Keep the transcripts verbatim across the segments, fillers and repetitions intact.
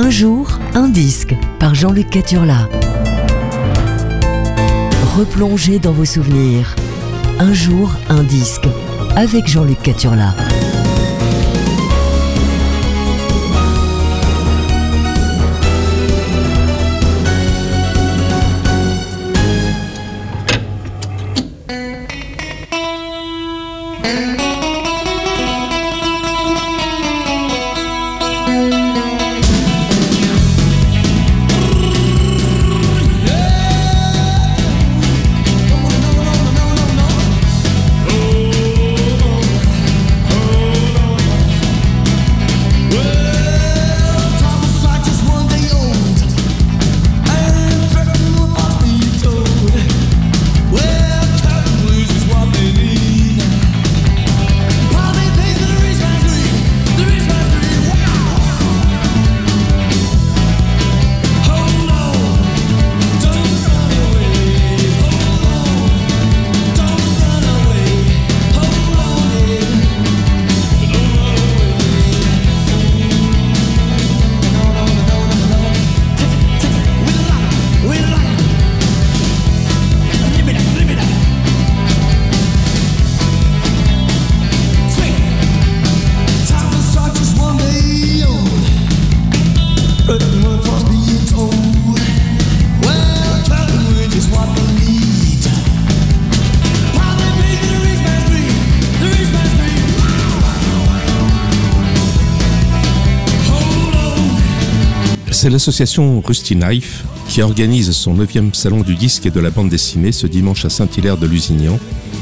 Un jour, un disque par Jean-Luc Caturla. Replongez dans vos souvenirs. Un jour, un disque avec Jean-Luc Caturla. C'est l'association Rusty Knife qui organise son neuvième salon du disque et de la bande dessinée ce dimanche à Saint-Hilaire de Lusignan.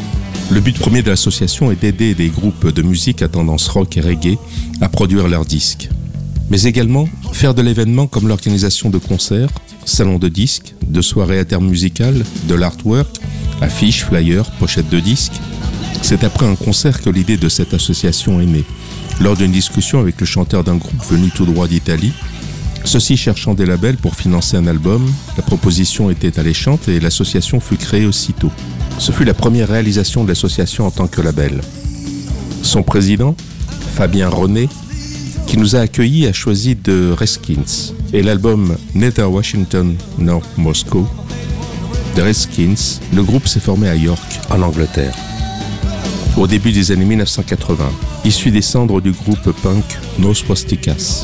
Le but premier de l'association est d'aider des groupes de musique à tendance rock et reggae à produire leurs disques. Mais également faire de l'événement comme l'organisation de concerts, salons de disques, de soirées intermusicales, de l'artwork, affiches, flyers, pochettes de disques. C'est après un concert que l'idée de cette association est née. Lors d'une discussion avec le chanteur d'un groupe venu tout droit d'Italie, ceux-ci cherchant des labels pour financer un album, la proposition était alléchante et l'association fut créée aussitôt. Ce fut la première réalisation de l'association en tant que label. Son président, Fabien René, qui nous a accueillis, a choisi The Redskins et l'album Neither Washington nor Moscow. The Redskins, le groupe s'est formé à York, en Angleterre, au début des années dix-neuf cent quatre-vingts, issu des cendres du groupe punk No Swastikas.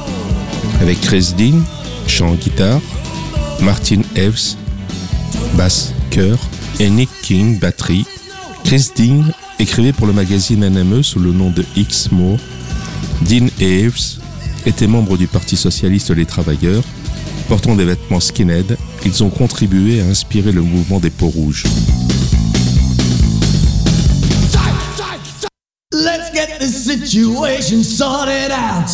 Avec Chris Dean, chant guitare, Martin Eves, basse, chœur, et Nick King, batterie. Chris Dean écrivait pour le magazine N M E sous le nom de X Moore. Dean et Eves étaient membres du Parti socialiste des travailleurs. Portant des vêtements skinhead, ils ont contribué à inspirer le mouvement des peaux rouges. Let's get this situation sorted out.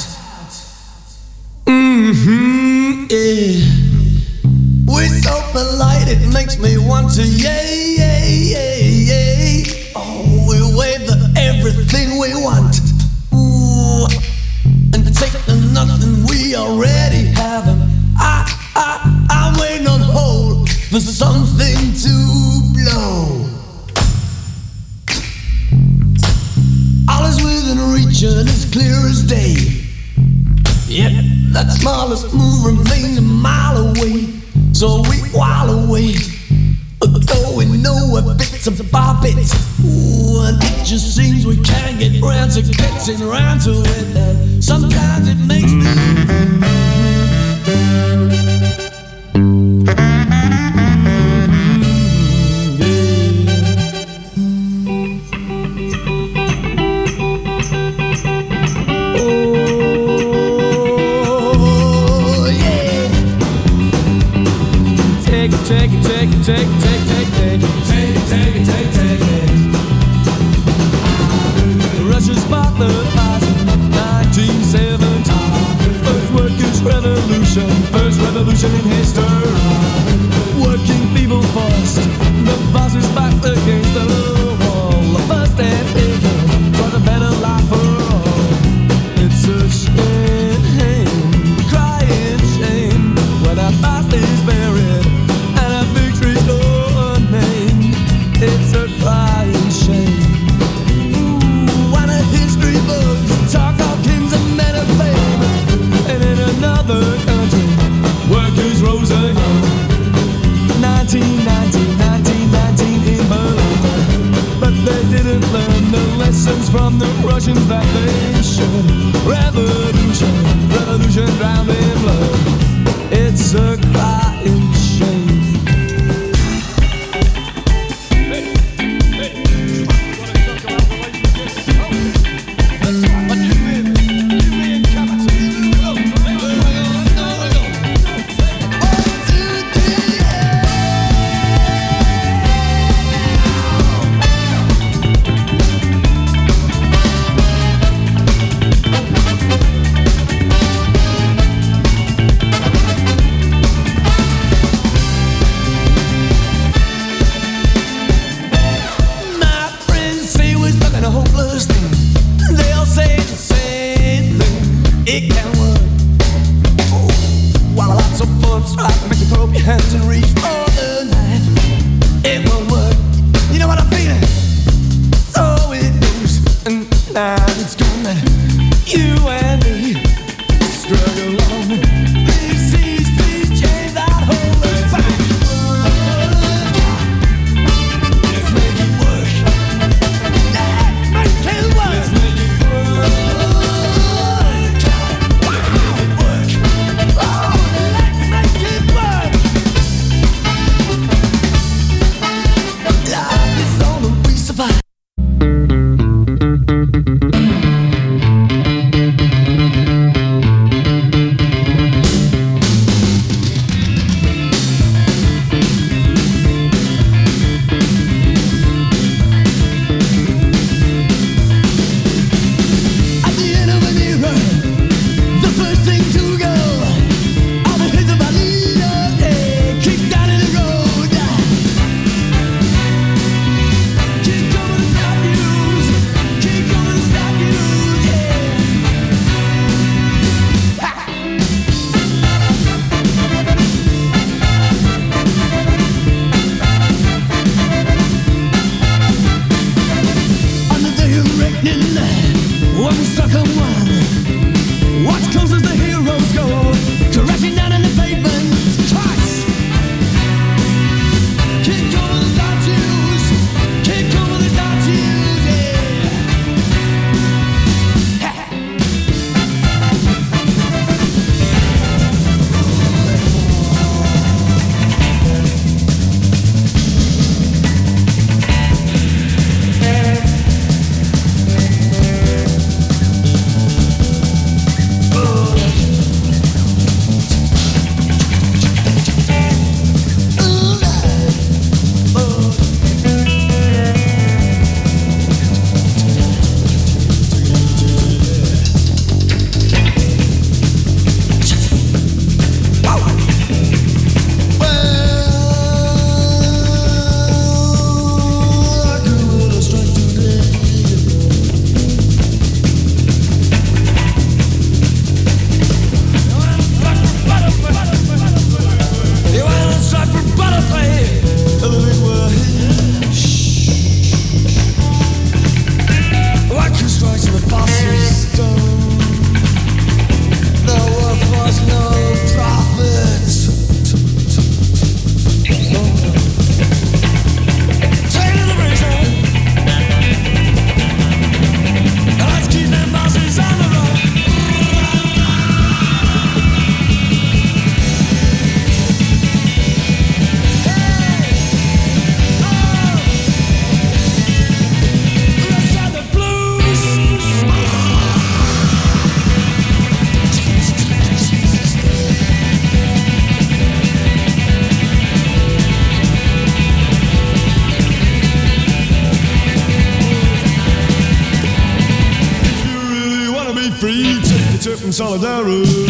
Mm-hmm, yeah. We're so polite, it makes me want to, yeah, yeah, yeah, yeah. Oh, we wave the everything we want. Ooh, and take the nothing we already have. And I, I, I'm waiting on hold for something to blow. All is within reach and it's clear as day. Yet that smallest move remains a mile away. So we while away, going nowhere, bits of bits. Ooh, and it just seems we can't get round to getting round to it. And sometimes it makes me. Take it, take it, take it, take it, take it, take it, take it, take it, take it. Russia sparked the past, nineteen seventy. First workers' revolution, first revolution in history. Working people first, the bosses back against the wall. The first and taken for the better life for all. It's a shame, crying shame, when our past is buried. It's a crying shame. Ooh, when a history books talk of kings and men of fame, and in another from the Russians that they should. Revolution, revolution drowned in blood. It's a crying shame. free, take a tip in solidarity.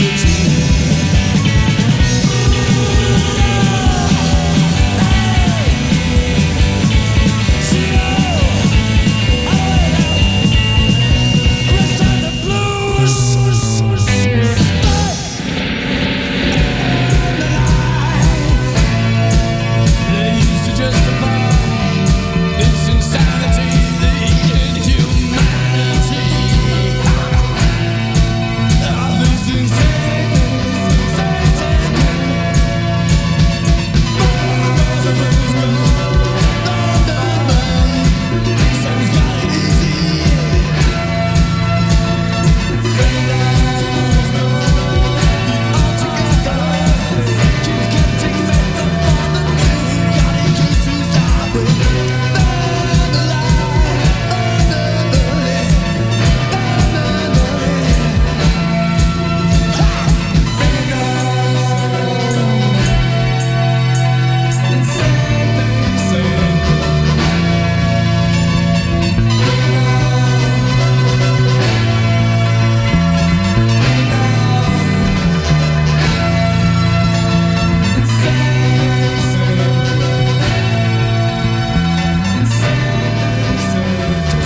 This insanity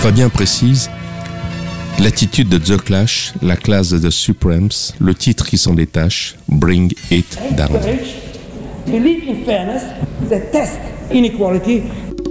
Fabien précise l'attitude de The Clash, la classe de The Supremes, le titre qui s'en détache, Bring It Down. Believe in fairness, the test inequality.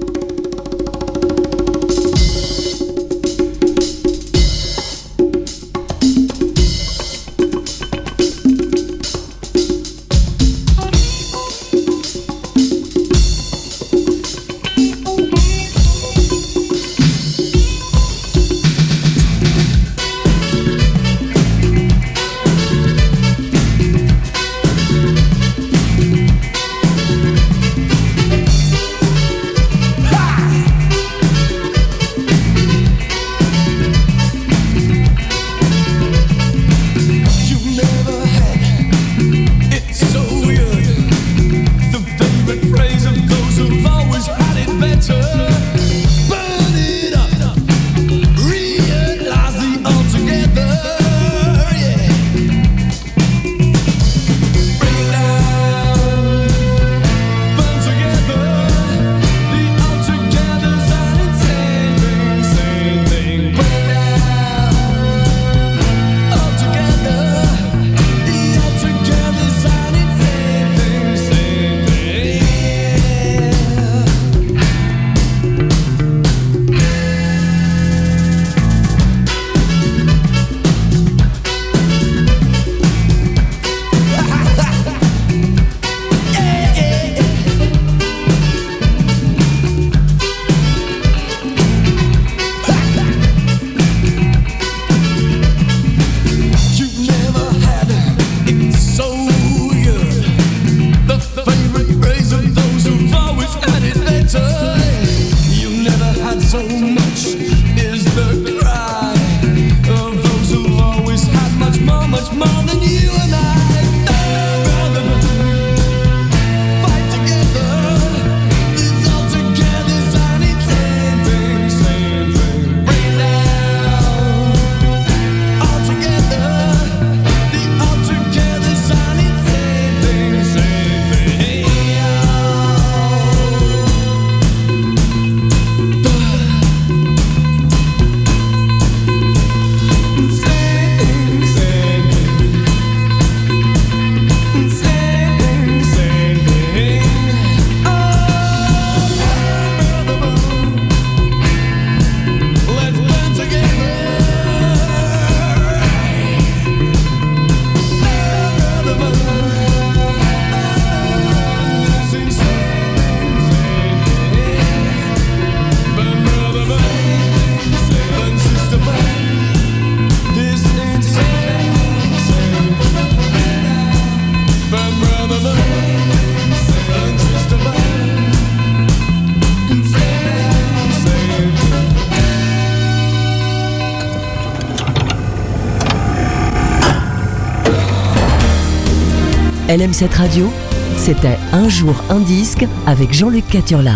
L M sept Radio, c'était Un jour un disque avec Jean-Luc Caturla.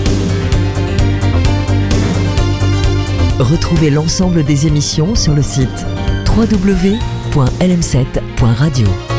Retrouvez l'ensemble des émissions sur le site w w w point l m sept point radio.